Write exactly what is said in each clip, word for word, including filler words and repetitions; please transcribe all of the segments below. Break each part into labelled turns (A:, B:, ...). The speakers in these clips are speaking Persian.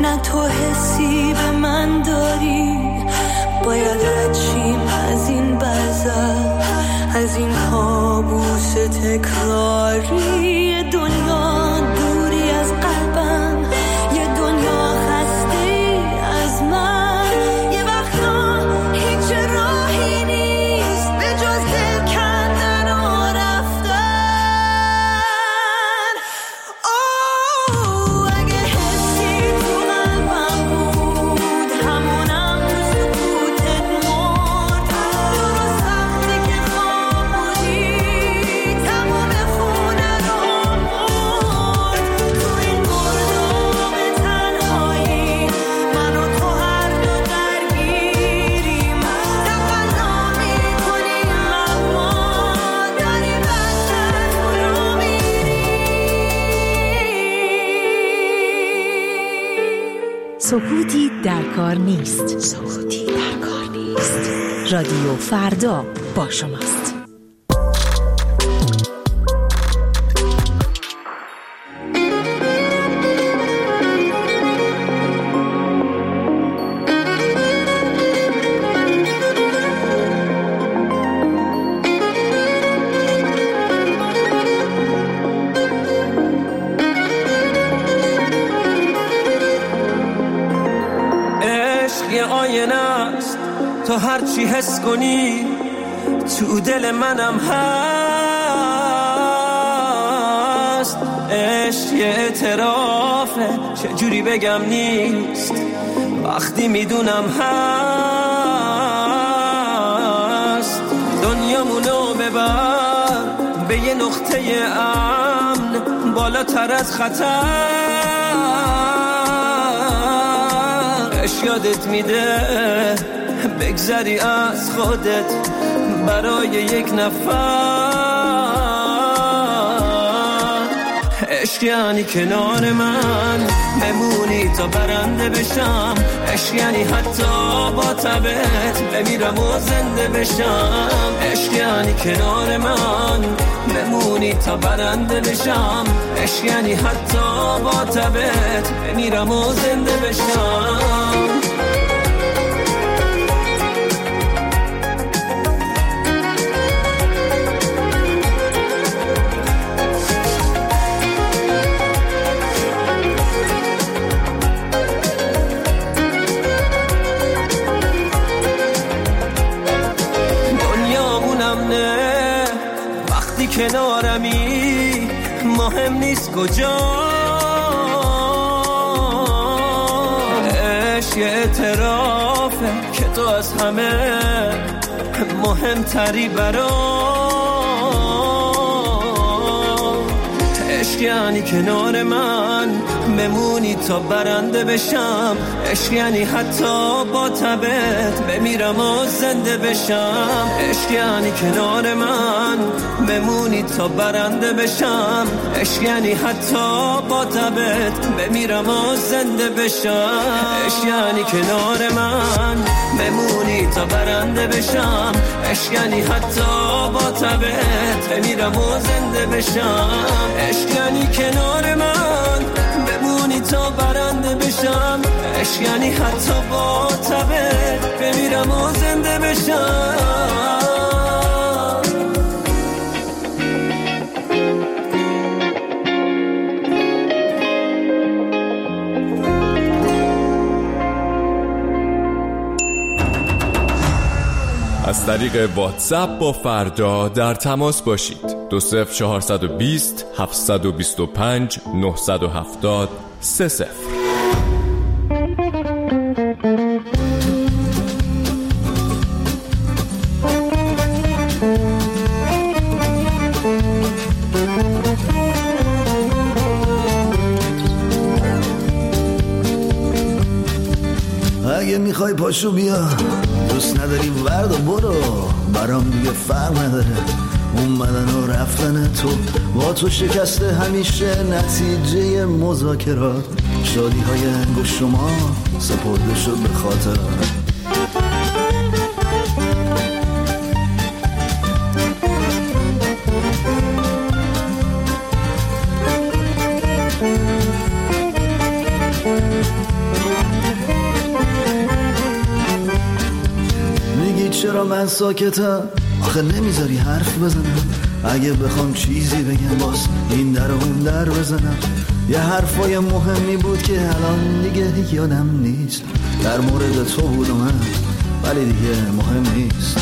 A: نه تو حسی به من داری، باید رچیم از این بزر، از این کابوس تکراری. دنیا دوری از قلبم، یه دنیا خسته از من، یه وقتا هیچ راهی نیست به جز دل کندن و رفتن. اوه اگه حسی تو قلبم بود، همونم تو سکوتت مرد. درست وقتی که خواب بودی تمام خونه رو مرد. تو این مردم تنهایی من و تو هر دو درگیریم، تقلا میکنیم اما داریم بدتر فرو میریم.
B: سکوتی در کار نیست. سکوتی در کار نیست. رادیو فردا با شماست.
C: عشق یه آینه است، تو هر چی حس کنی تو دل منم هست. عشق یه اعترافه، چجوری بگم نیست وقتی میدونم هست. دنیامونو ببر به یه نقطه امن، بالاتر از خطر. عشق یادت میده بگذری از خودت برای یک نفر. عشق یعنی کنار من بمونی تا برنده بشم. عشق یعنی حتی با تبت بمیرم و زنده بشم. عشق یعنی کنار من بمونی تا برنده بشم. عشق یعنی حتی با تبت بمیرم و زنده بشم. کنارمی مهم نیست کجا. عشق یه اعترافه که تو از همه مهمتری برام. عشق یعنی کنار من بمونی تا برنده بشم. عشق یعنی حتی با تبت بمیرم و زنده بشم. عشق یعنی کنار من بمونی تا برنده بشم. عشق یعنی حتی با تبت بمیرم و زنده بشم. عشق یعنی کنار من بمونی تا برنده بشم. عشق یعنی حتی با تبت بمیرم و زنده بشم. عشق یعنی کنار من بمونی تا برنده بشم. عشق یعنی حتی با تبت بمیرم و زنده بشم.
D: از طریق واتساپ با فردا در تماس باشید. دو صفر چهارصد و بیست هفتصد و بیست و پنج نهصد و هفتاد سه صفر.
E: اگه میخوای پاشو بیا، دوست نداری ورد و برو، برام دیگه فرق نداره. اومدن و رفتن تو با تو شکسته همیشه نتیجه مذاکرات. شادی های انگوش شما سپرده شد به خاطر. چرا من ساکتم؟ آخه نمیذاری حرف بزنم. اگه بخوام چیزی بگم باز این در اون در بزنم. یه حرفای مهمی بود که الان دیگه یادم نیست. در مورد تو بود و من، ولی دیگه مهم نیست.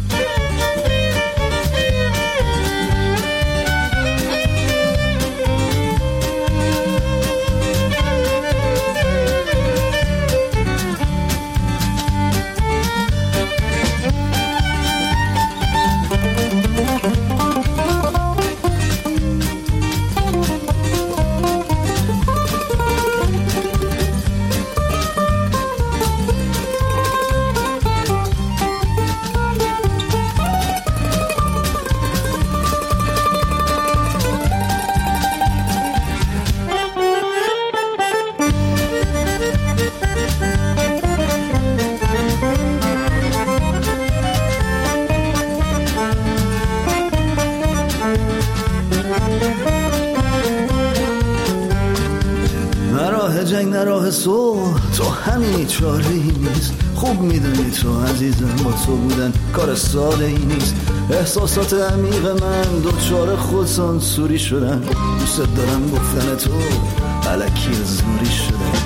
E: جنگ نه راه صلح، تو همینی چاره ای نیست. خوب میدونی تو عزیزم با تو بودن کار ساده ای نیست. احساسات عمیق من دوچار خودسانسوری شدن. دوست دارم گفتن تو الکی زوری شدن.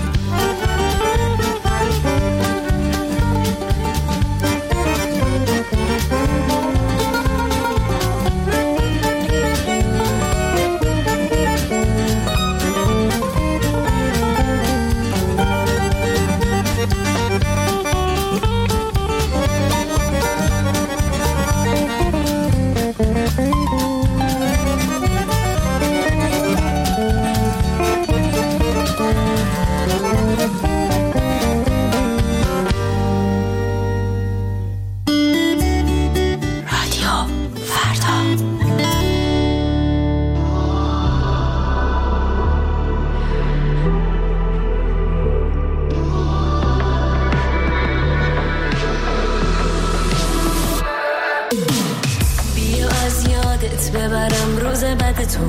A: ببرم روز بعد تو،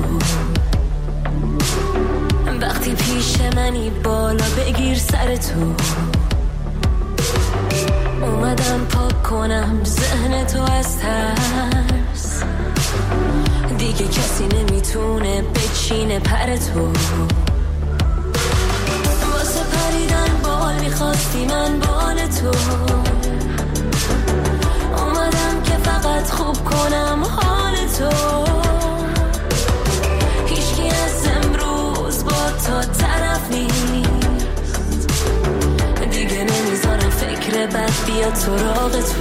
A: وقتی پیش منی بالا بگیر سر تو. اومدم پاک کنم ذهن تو از ترس، دیگه کسی نمیتونه بچینه پر تو. واسه پریدن بال میخواستی من بال تو، اومدم که فقط خوب کنم حال تو. هیچکی از امروز با تو طرف نیست، دیگه نمیذارم فکر بد بیاد سراغ تو.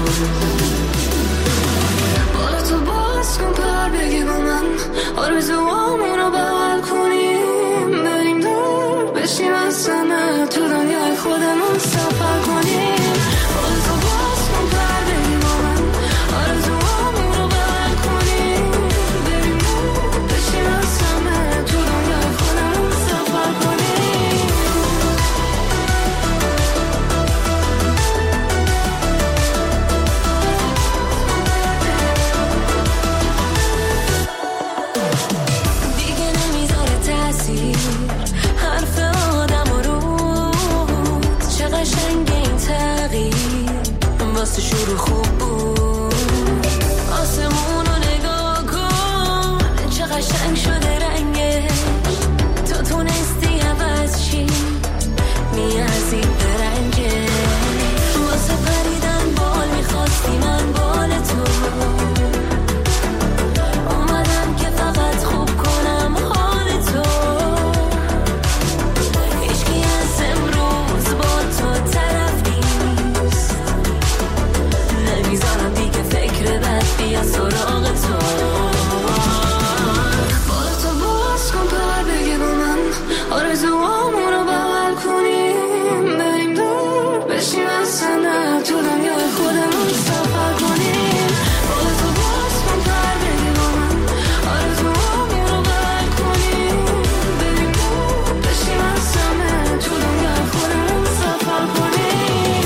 A: بالا تو باز کن پر بگی با من، آرزوامونو بغل کنیم، بریم دور بشیم از سمه، تو دنیای خودمون سفر کنیم. بالا تو باز کن پر بگی با من، آرزوامونو بغل کنیم، بریم دور بشیم از سمه، تو دنیای خودمون سفر کنیم. دیگه نمیذاره تأثیر حرف آدم و روز، چه قشنگ این تغییر واسه شروع خوب بود. آسمونو نگاه کن چه قشنگ شده رنگش، تو تونستی عوض چی میارزی به رنگش. واسه پریدن بال میخواستی من بال تو، اومدم که فقط خوب کنم حال تو. هیچکی از امروز با تو طرف نیست، نمیذارم دیگه فکر بد بیاد سراغ تو. بالا تو باز کن پر بگی با من، آرزوامونو بغل کنیم، بریم دور بشیم از سنه، تو دنیای خودمون سفر کنیم. بالا تو باز کن پر بگی با من، آرزوامونو بغل کنیم، بریم دور بشیم از سنه، تو دنیای خودمون سفر کنیم.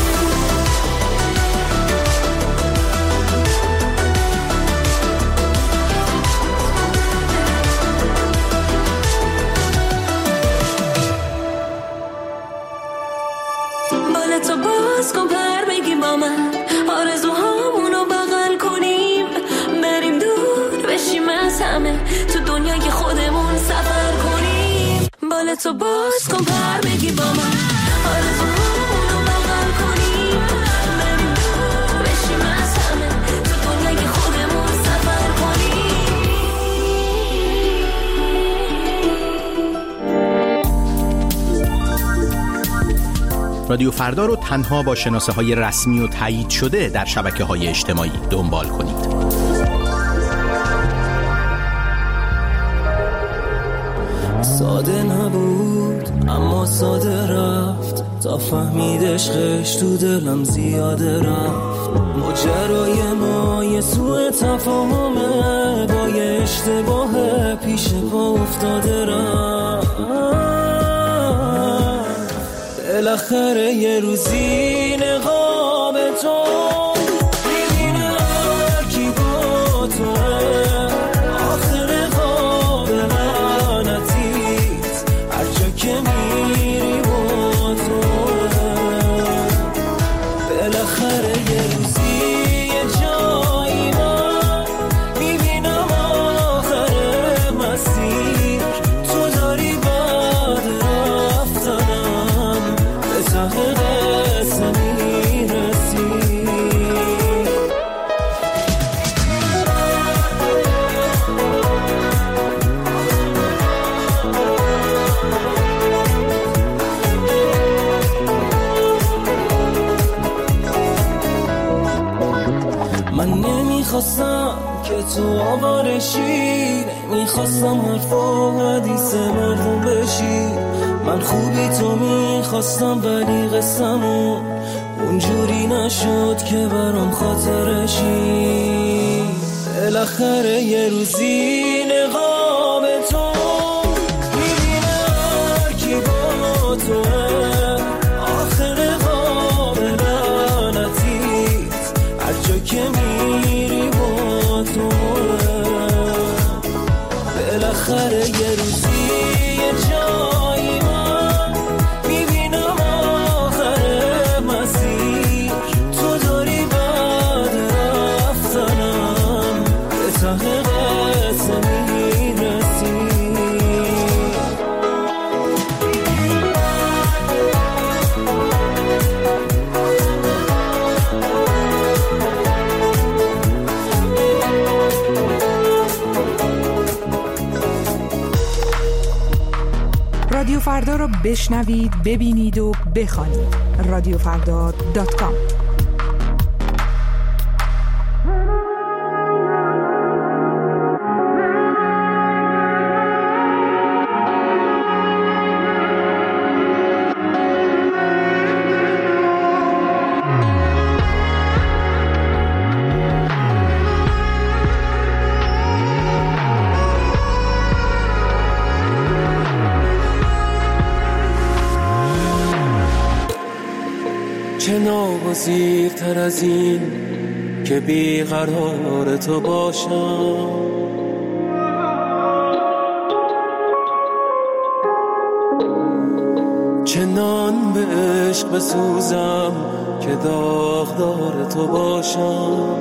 A: بالا تو باز کن پر بگی با من، آرزوهامونو همه تو دنیای خودمون سفر کنیم. بالتو باز کن پر بگی با من، آرزومونو بغل کنیم، بریم دور بشیم از همه تو دنیای خودمون سفر کنیم.
F: رادیو فردا رو تنها با شناسه های رسمی و تایید شده در شبکه های اجتماعی دنبال کنید.
C: ساده نبود اما ساده رفت، تا فهمید عشقش تو دلم زیاده رفت. ماجرای ما یه سوء تفاهمه، با یه اشتباه پیش پا افتاده رفت. بالاخره یه روزی نقاب تو میبینه هر کی با توه، آخر خواب لعنتیت هر جا که میری با توه. بالاخره یه روزی یه جایی من میبینم آخر مسیر تو داری بعد رفتنم به ته قصه میرسی. من نمیخواستم که تو آوارشی، نمیخواستم حرف و حدیث مردم بشی. من خوبی تو میخواستم ولی قسمون اونجوری نشد که برام خاطرشی. بالاخره یه روزی نقاب تو میبینه هر کی با توه، آخر خواب لعنتیت هر جا که میری با توه. بالاخره یه روزی یه جایی من میبینم آخر مسیر تو داری بعد رفتنم به ته قصه میرسی.
G: رادیو فردا رو بشنوید، ببینید و بخوانید. رادیو فردا دات کام.
C: چه ناگزیرتر از این که بیقرار تو باشم، چنان به عشق بسوزم که داغدار تو باشم.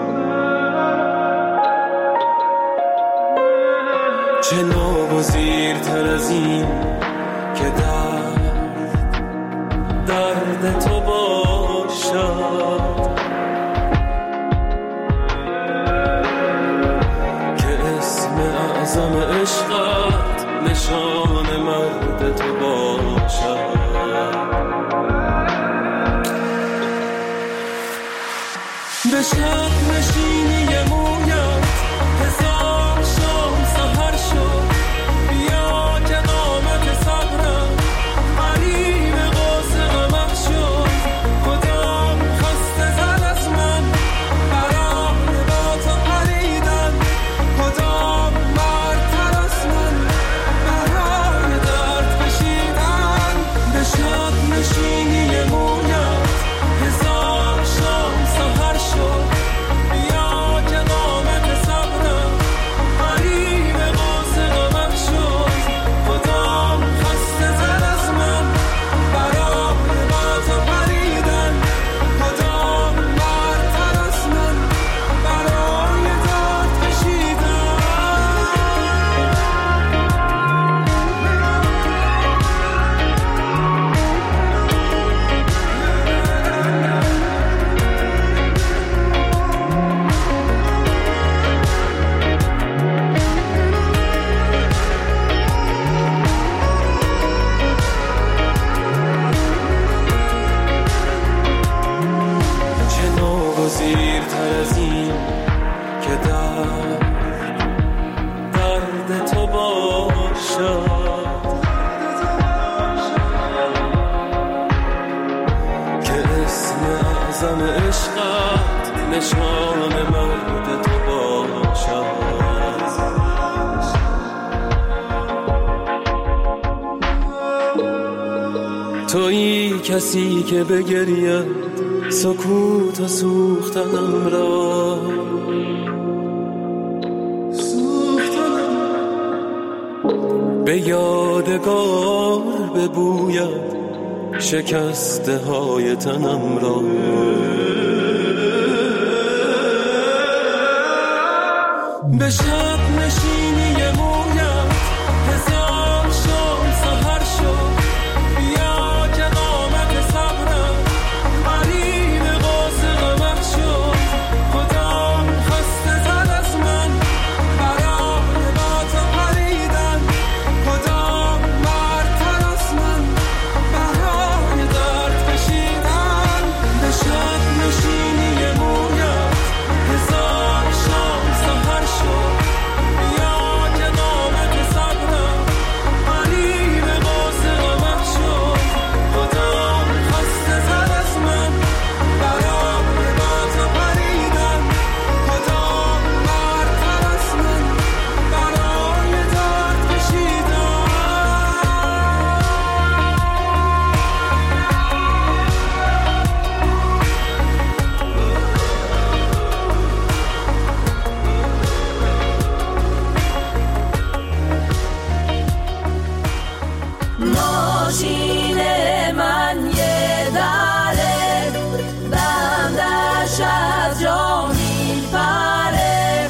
C: چه ناگزیرتر از این که درد درد تو باشد، که اسم اعظم عشقت نشان مرد تو باشد. به شب نشینی مویت هزار شام سحر شد، بیا که قامت صبرم قریب قوس قمر شد. کدام خسته زد از من برای با تو پریدن، کدام مرتر از من برای درد کشیدن. به شب نشینی مویت هزار شام سحر شد، بیا بزن عشقت نشان مرد تو باشد. تویی کسی که بگرید سکوت و سوختنم را، به یادگار ببوید شکسته های تنم را. به شب نشینی مویم هزار شام سحر شد، بیا که قامت صبرم قلیل قاس غمت شد. کدام خسته زد از من برای با تو پریدن، کدام برتر از من برای درد کشیدن. به شب نشینی مویم هزار شام سحر شد، بیا که قامت صبرم قلیل قاس غمت شد. کدام خسته زد از من برای با تو پریدن، کدام برتر از من برای درد کشیدن.
A: ماشین من یه دره، بندش از جا میپره.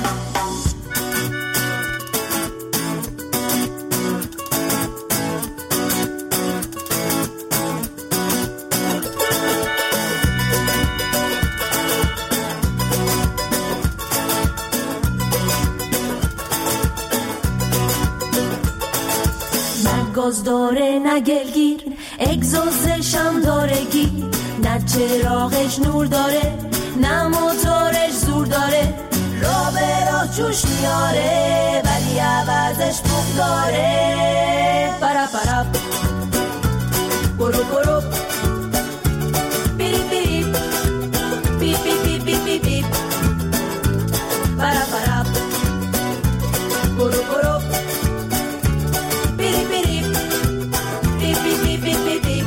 A: نه گاز داره نه گلگیر، اگزوزش هم داره گیر، نه چراغش نور داره نه موتورش زور داره. راه به راه جوش میاره ولی عوضش بوق داره. پرا پرا برو برو بیری بیری بی بی بی بی بی بی. پرا پرا برو برو بیری بیری بی بی بی بی بی بی.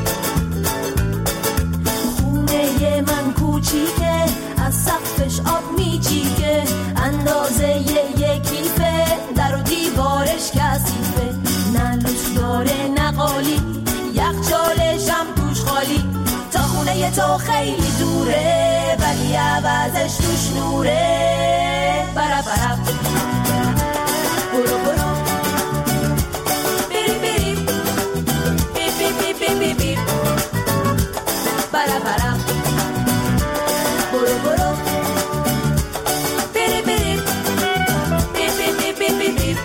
A: خونه من کوچیکه از سقفش آب میچیکه، اندازه یه کیفه در و دیوارش کثیفه. نه لوس داره نه قالی، یخچالش هم توش خالی. تا خونه تو خیلی دوره ولی عوضش توش نوره. برا برا برو برو بیری بیری بی بی بی بی بی بی. برا برا برو برو بیری بیری بی بی بی بی بی بی.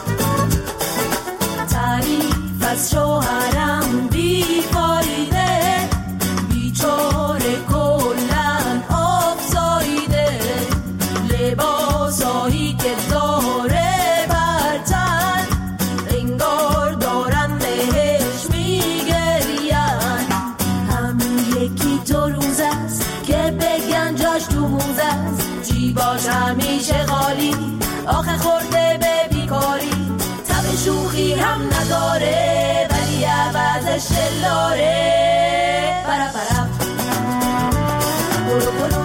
A: تعریف از شوهرم بیکاریده، بیچاره کلن آب زاییده. لباسایی که داره برتن انگار دارن بهش میگرین. همون یکی دو روز است که بگن جاش تو موز است، جیباش همیشه خالی آخه خورده به بیکاری. تب شوخی هم نداره ولی عوضش دلاره. پرا پرا برو برو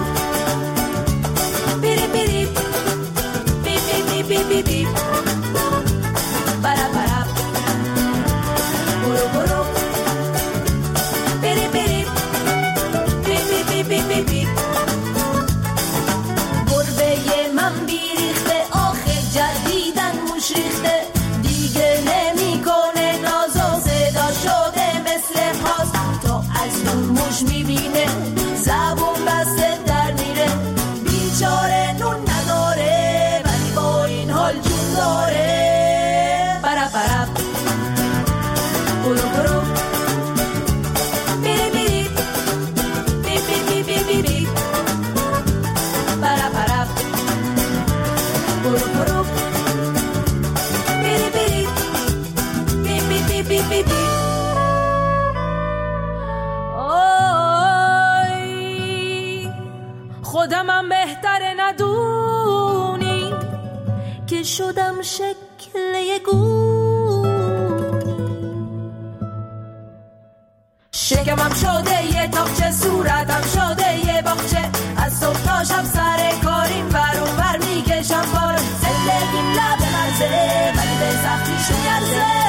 A: بیری بیری بی بی بی بی بی بی. پرا پرا برو برو بیری بیری بی بی بی بی بی بی. گربه من بیریخته آخه جدیدن موش ریخته، دیگه نمیکنه ناز و صدا شده مثل خاص. خودمم بهتره ندونی که شدم شکل یه گون. شکمم شده یه تاقچه، صورتم شده یه باغچه، از صبح تا شب سر کاریم ور اون ور میکشم بار. زندگیم لب مرزه ولی به سختیش میارزه.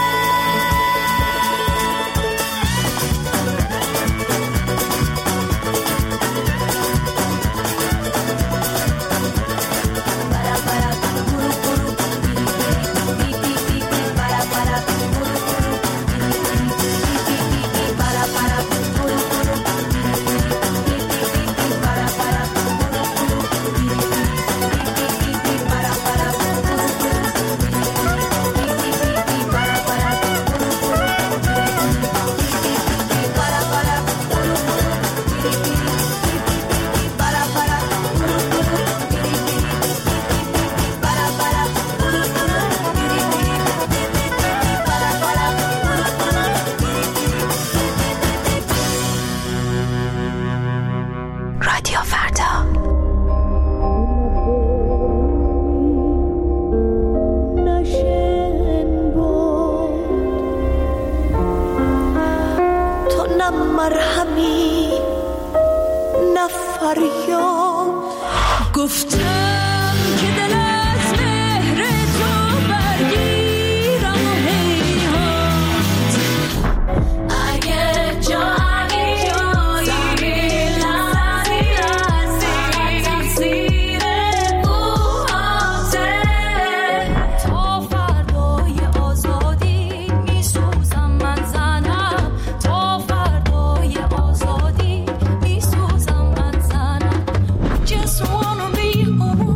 A: مرهمی نفریاد گفتم که دل از مهر تو برگیرم و هیهات اگه جایی جایی لحظی لحظی تقصیر بوهاته تا فردای آزادی میسوزم من زنم تا فردای آزادی میسوزم من زنم just wanna be home.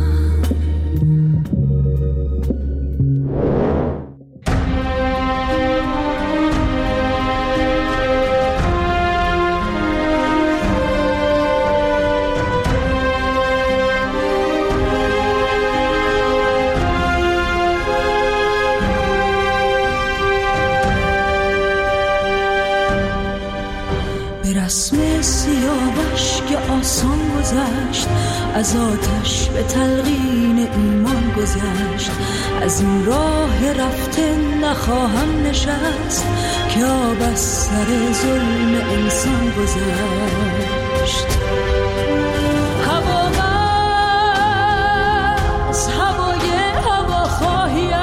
A: به رسم سیاوش که آسان گذشت، از آتش به تلقین ایمان گذشت، از این راه رفته نخواهم نشست که آب از سر ظلم انسان گذشت. هوا بس هوای هوا خواهی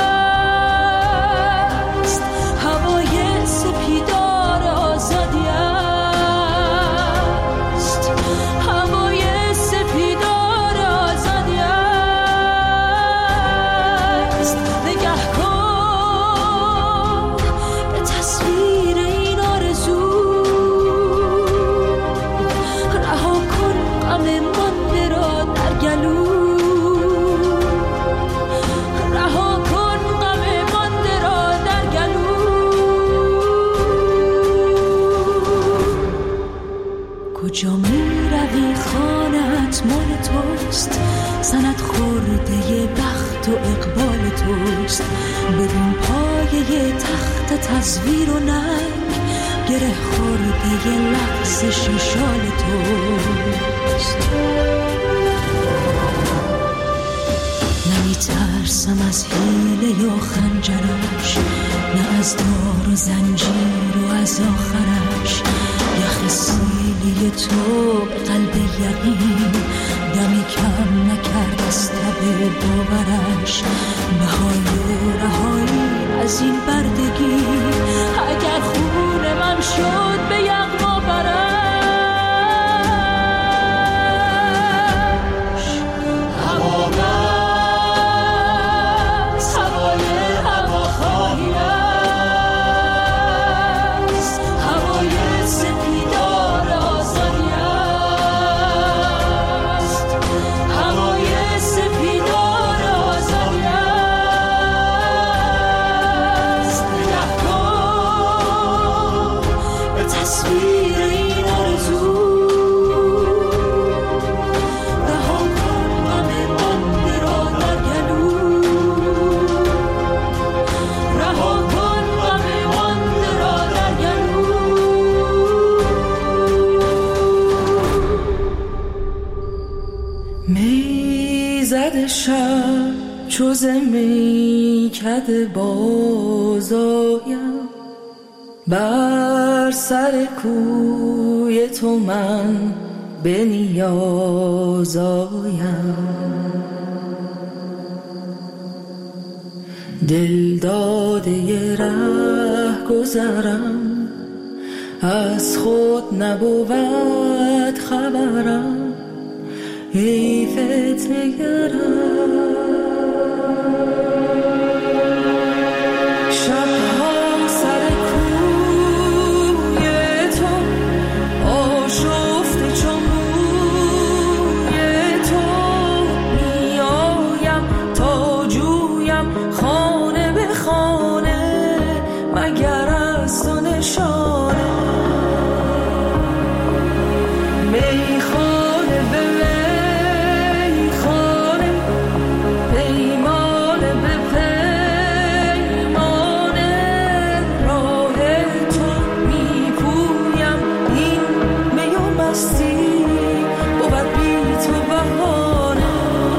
A: است، هوای سپیدار آزادی است، هوای سپیدار آزادی است. نگه کن به تصویر این آرزو، رها کن غم مانده را در گلو، رها کن غم مانده را در گلو. کجا می روی خانت مال توست، سند خورده بخت و اقبال توست. ببین پایه تخت تزویر و ننگ، گره خورده لغزش شال توست. نمی ترسم از حیله یا خنجرش، نه از دار و زنجیر و از آخرش. یخ سیلی تو به قلب یقین، دمی کم نکرد از تب باورش. بهای رهایی از این بردگی، اگر خون من شد به یغما برش. هوا بس هوای هوا خواهی است، هوای سپیدار آزادی است، هوای سپیدار آزادی است. نگه کن به تصویر این آرزو، رها کن غم مانده را در گلو، رها کن غم مانده را در گلو. شب چوز میکده بازایم، بر سر کوی تو من به نیازایم. دل داده ی ره گذرم، از خود نبود خبرم، حیفت نگرم. شبها سر کوی تو آشفته چون موی تو، میایم تا جویم خانه به خانه، مگر از تو نشانه. میخانه به میخانه، پیمانه به پیمانه، راه تو میپویم این می و مستی بود بی تو بهانه.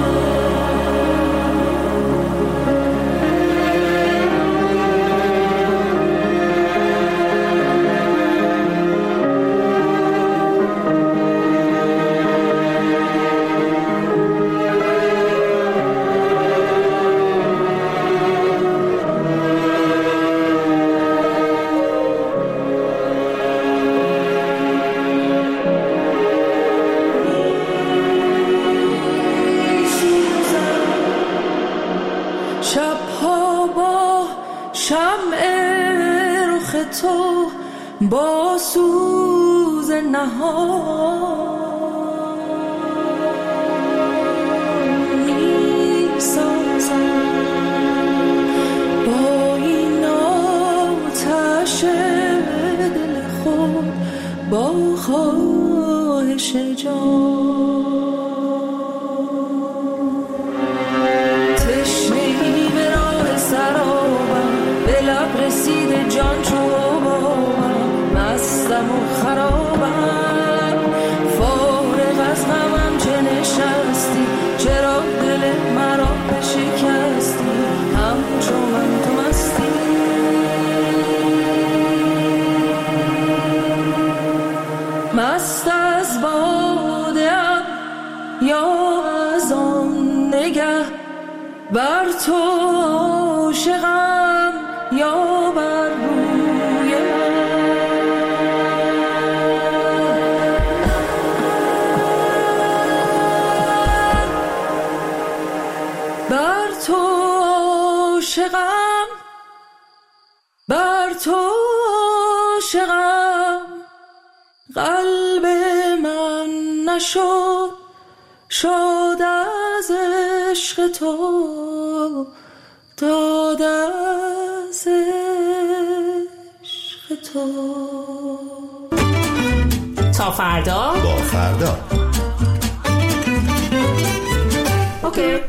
A: شبها با شمع رخ تو با سوز نهان می‌سازم، با این آتش دل خود با خواهش جان. تشنه‌ای به راه سرابم، به لب رسیده جان چوبابم، مستم و خرابم، فارغ از غمم چه نشستی، چرا دل مرا بشکستی، همچو من تو مستی. مست از باده‌ام یا از آن نگه، بر تو عاشقم یا بر روی من، بر تو عاشقم، بر تو عاشقم، قلب من نشد شاد از عشق تو، داد از عشق تو.
H: تا فردا
E: با فردا.
H: اوکی.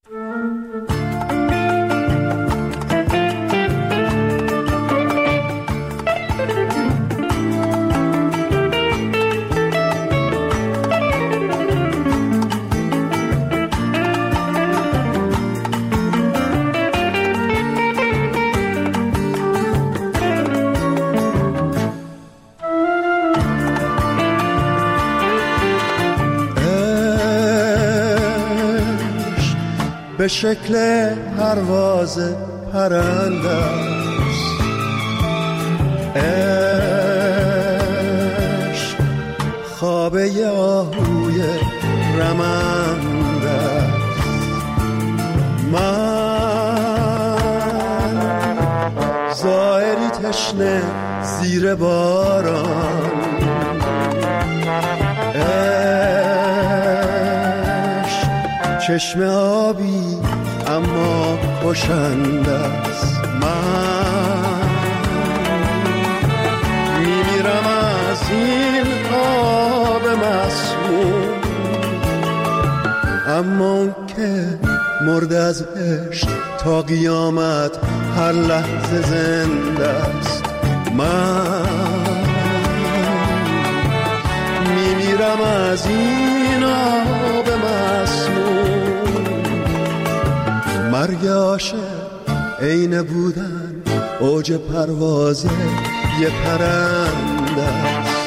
I: به شکل پرواز پرنده است، عشق خوابه آهوی رمنده است. من زائری تشنه زیر باران، چشم آبی اما کشنده است. من میمیرم از این آب مسموم، اما اون که مرد از عشق تا قیامت هر لحظه زنده است. من میمیرم از این آب مسموم، مرگ عاشق عین بودن اوج پرواز یه پرنده است.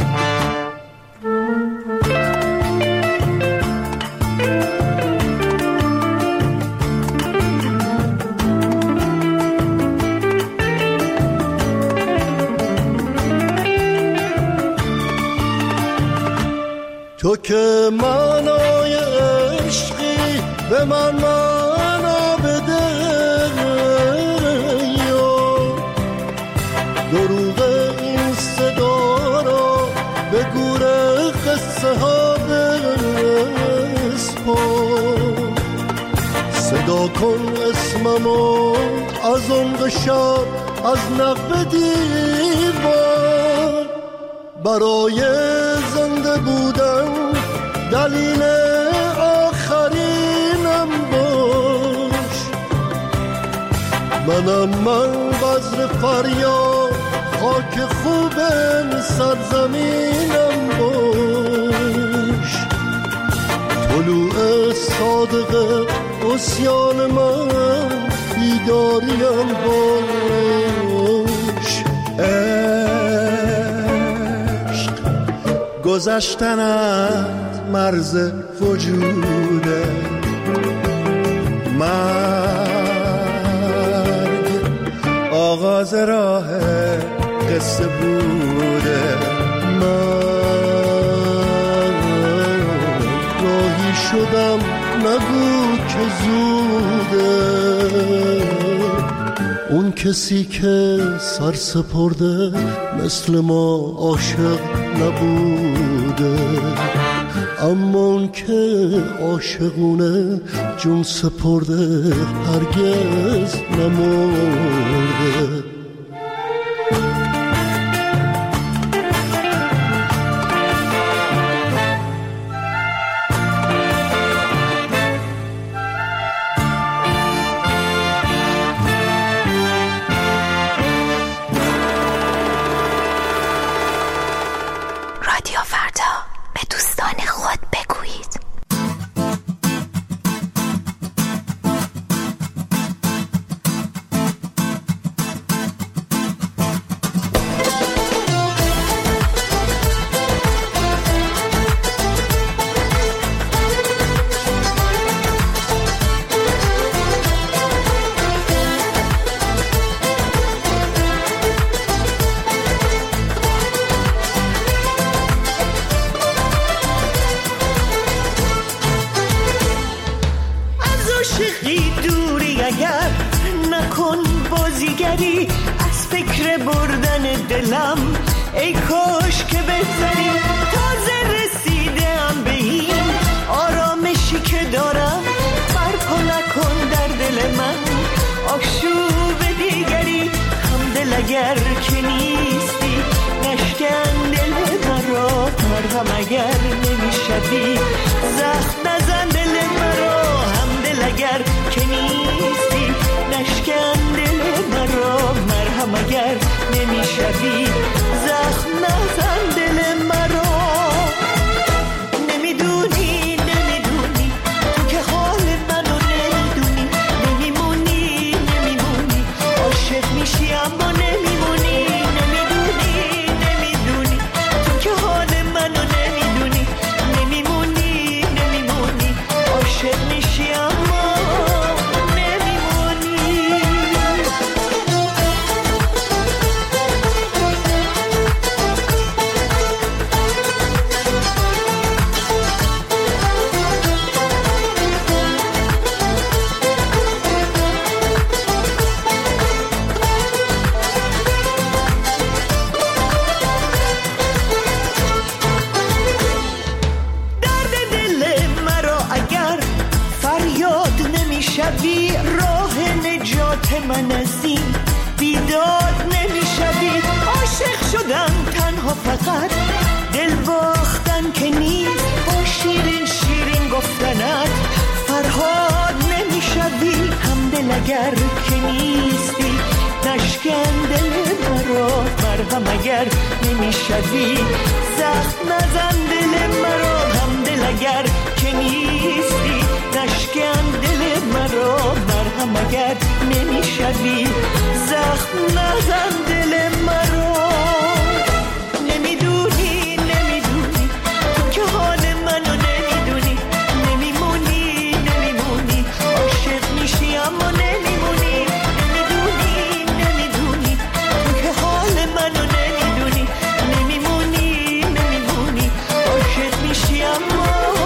I: تو که معنای عشقی به من معنا بده یا دروغ این صدا را به گور قصه ها بسپار. صدا کن اسممو از عمق شب از نقب دیوار. برای زنده بودن دلیل آخرینم باش. منم من بذر فریاد خاک خوب سرزمینم باش. طلوع صادق عصیان من بیداریم باش. گذشتنت مرز وجوده، مرگ آغاز راه قصه بوده. من راهی شدم نگو که زوده. اون کسی که سر سپرده مثل ما عاشق نبوده، اما اون که عاشقونه جون سپرده هرگز نمرده.
J: اگر
A: بشنوی زخم نزن دل مرا. نمیدونی نمیدونی تو که حال منو نمیدونی، نمیمونی نمیمونی عاشق میشی اما نمیمونی. نمیدونی نمیدونی تو که حال منو نمیدونی، نمیمونی نمیمونی عاشق میشی اما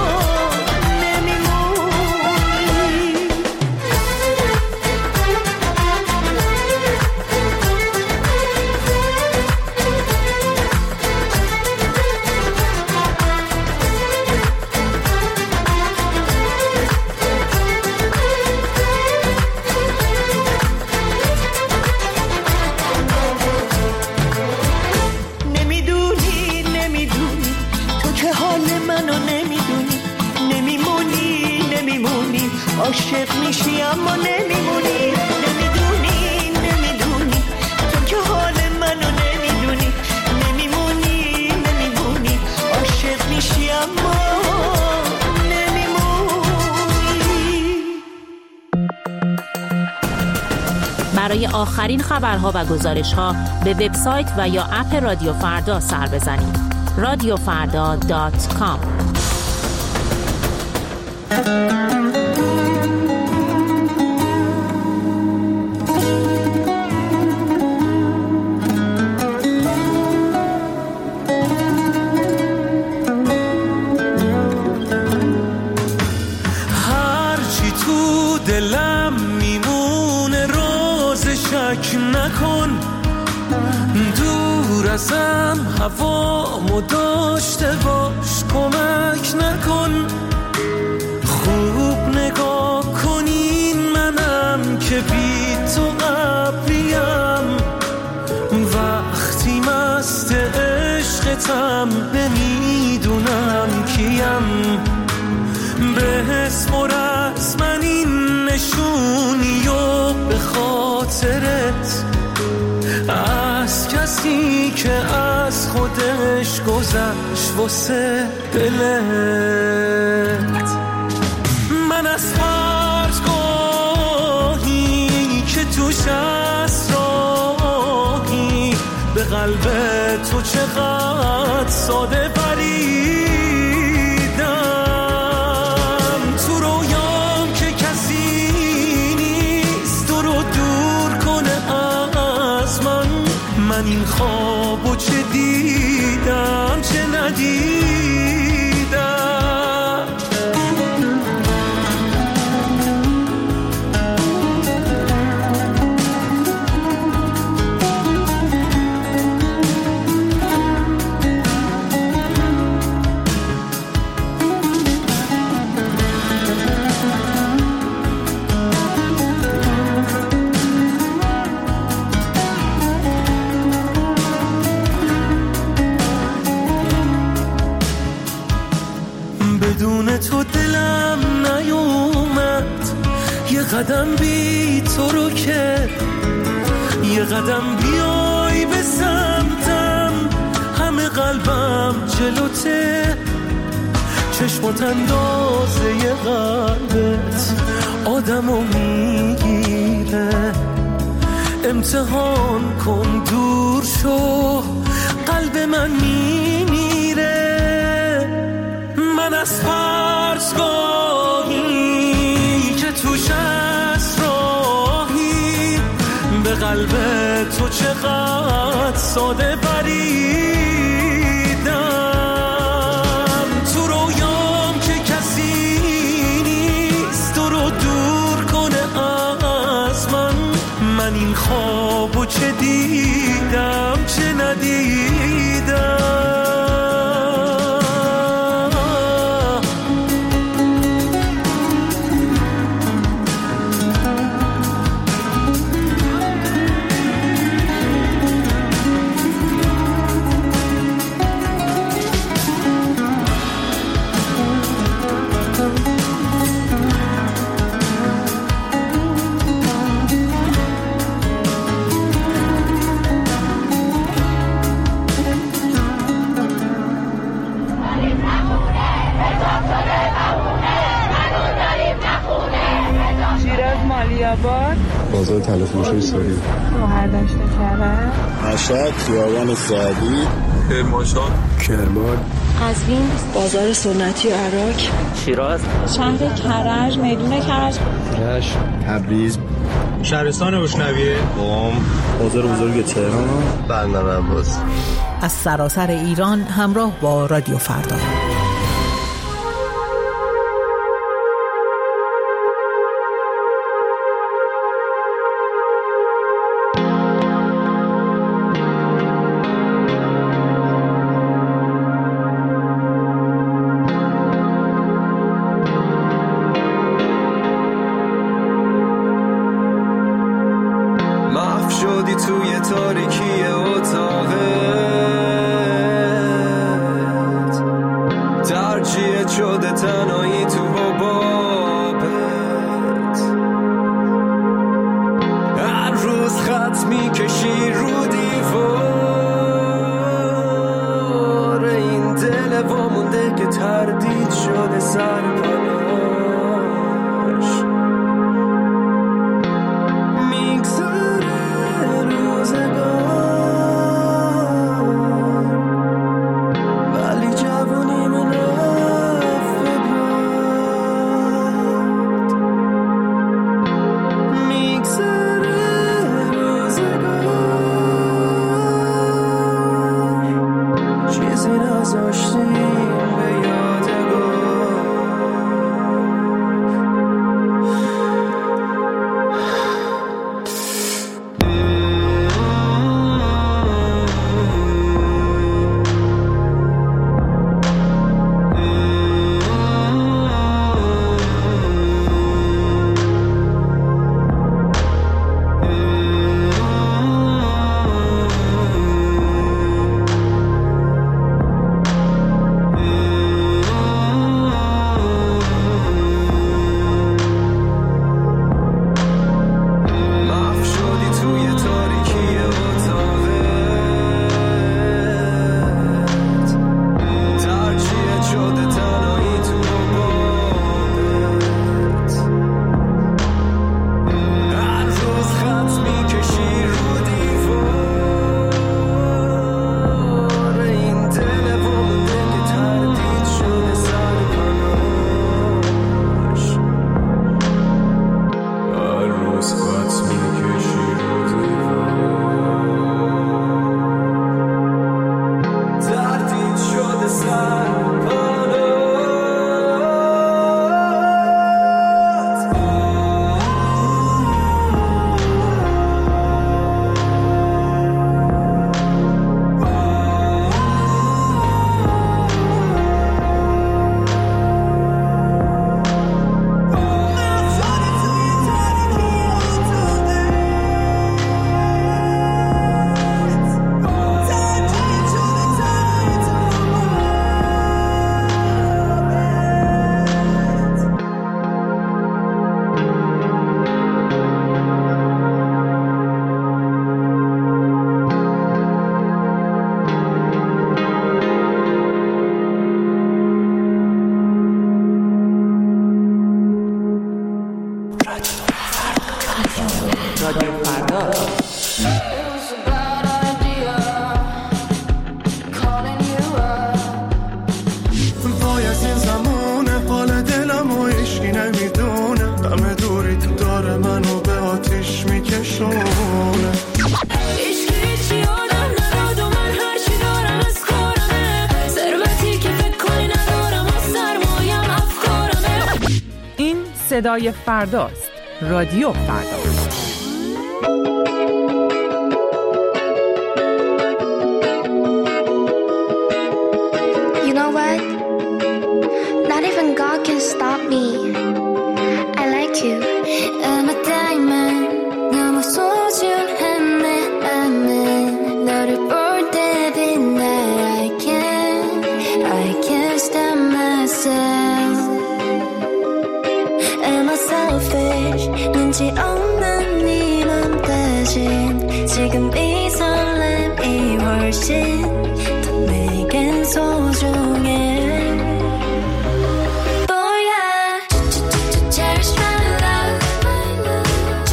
A: عاشق میشی اما نمیمونی. نمیدونی نمیدونی تو که حال منو نمیدونی، نمیمونی نمیمونی عاشق میشی اما نمیمونی.
H: برای آخرین خبرها و گزارش‌ها به وبسایت و یا اپ رادیو فردا سر بزنید. رادیو فردا دات کام.
C: نکن دور ازم هوامو داشته باش، کمک نکن. خوب نگاه کنین منم که بی تو قبلیم، وقتی مست عشقتم نمیدونم کیم. بسپر از من این نشونی و به خاطرت از کسی که از خودش گذشت واسه دلت. من از فرزگاهی که توش اسراحی به قلب تو چقدر ساده بریدم. تو رویام که کسی نیست تو رو دور کنه از من. من این خوابو چه دیدم چه ندیدم. بدون تو دلم نیومد یه قدم بی تو رو که، یه قدم بیای به سمتم همه قلبم جلوته. چشمات اندازه یه قلبت آدمو میگیره. امتحان کن دور شو قلب من میمیره. من از فرزگاهی که توش اسراحی به قلب تو چقدر ساده بریدم. تو رویام که کسی نیست تو رو دور کنه از من. من این خوابو چه دیدم چه ندیدم.
G: آباد،
I: بازار طلا فروشی ساری،
G: گوهردشت کرج،
I: مشهد، خیابان سعدی،
D: کرمانشاه،
I: کرمان،
J: قزوین، بازار سنتی عراق،
K: شیراز،
J: شهر کرج، میدون کرج،
I: رشت، تبریز،
L: شهرستان بوشنویه،
I: قم، بازار بزرگ تهران، بندر عباس.
B: از سراسر ایران همراه با رادیو فردا.
C: توی تاریکی اتاقت ترجیحت شده تنهایی تو بابت هر روز خط میکشی رو دیوار این دل وامونده که تردید شده سر پناش
G: صدای فرداست. رادیو فردا.
M: You know what? Not even God can stop me. I like you. I'm a diamond. 너무 소중한 내 맘은 너를 볼 때 빛나. I can't, I can't stop myself. Am I selfish? 눈치 없는 네 맘 대신 지금 이 설렘이 훨씬 더 내겐 소중해. Boy, I cherish my love.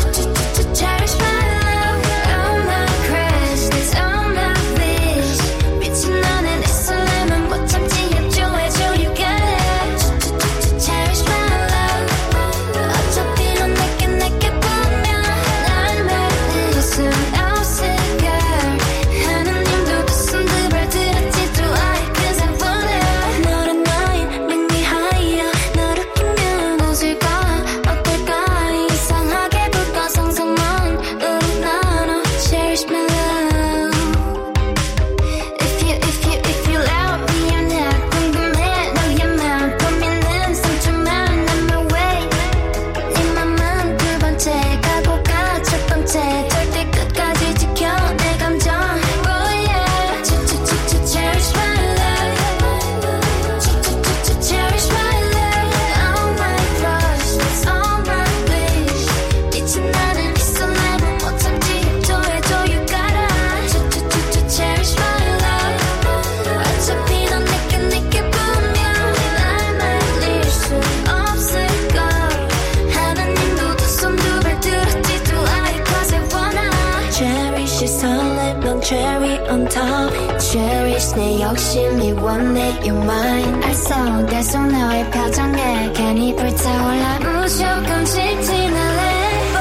M: cherry on top cherish 내 욕심이 원해 you're mine 알쏭달쏭 너의 표정에 괜히 불타올라 무조건 직진할래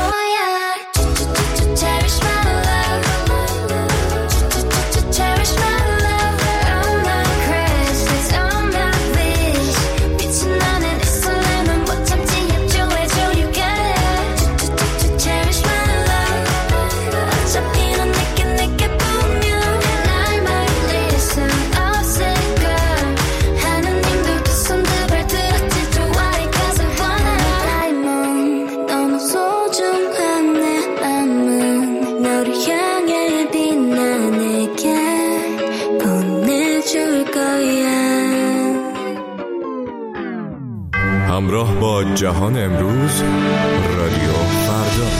D: همراه با جهان امروز رادیو فردا.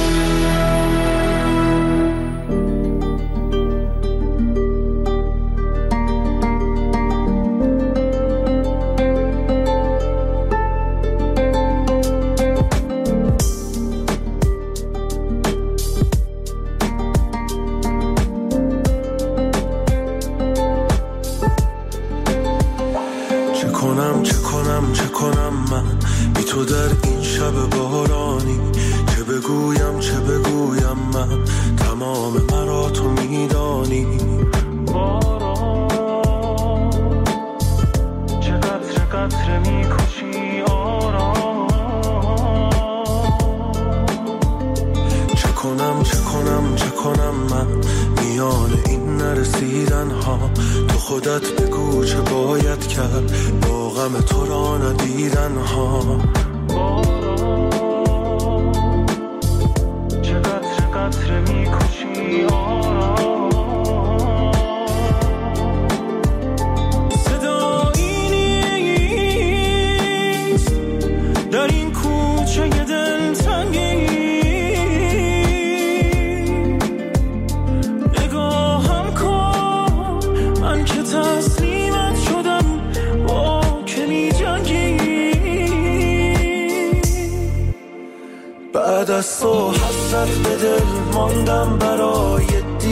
K: بعد از تو حسرت به دل ماندم برای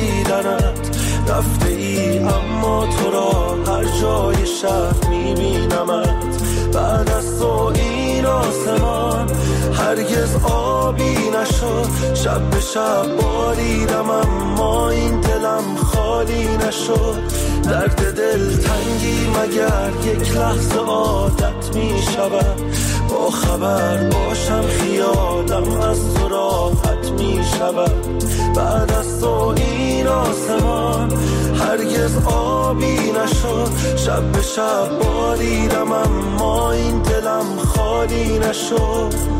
K: دیدنت رفته ای اما تو را هر جای شهر میبینمت بعد از تو این آسمان هرگز آبی نشد شب به شب باریدم اما این دلم خالی نشد درد دل تنگی مگر یک لحظه عادت می شود با خبر باشم خیالم از تو راحت می شود بعد از تو این آسمان هرگز آبی نشد شب به شب باریدم اما این دلم خالی نشد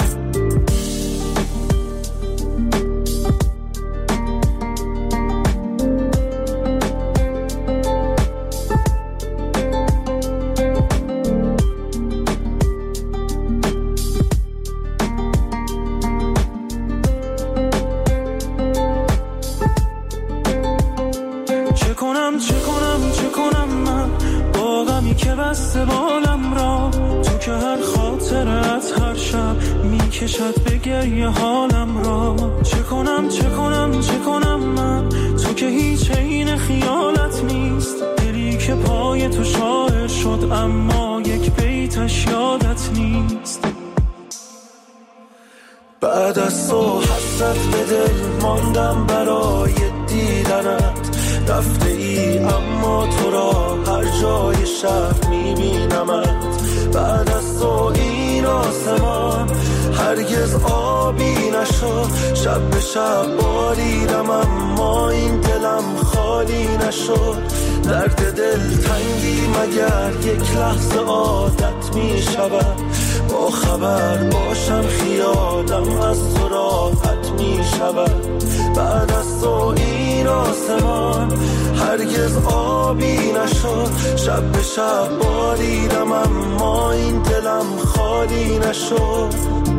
K: کشت به گریه حالم را چه کنم چه کنم چه کنم من تو که هیچ عین خیالت نیست دلی که پای تو شاعر شد اما یک بیتش یادت نیست بعد از تو حسرت به دل ماندم برای دیدنت رفته ای اما تو را هر جای شهر میبینمت بعد از تو این آسمان هرگز آبی نشد شب به شب باریدم اما این دلم خالی نشد درد دل تنگی مگر یک لحظه عادت می شود با خبر باشم خیالم از تو راحت می شود بعد از تو این آسمان هرگز آبی نشد شب به شب باریدم اما این دلم خالی نشد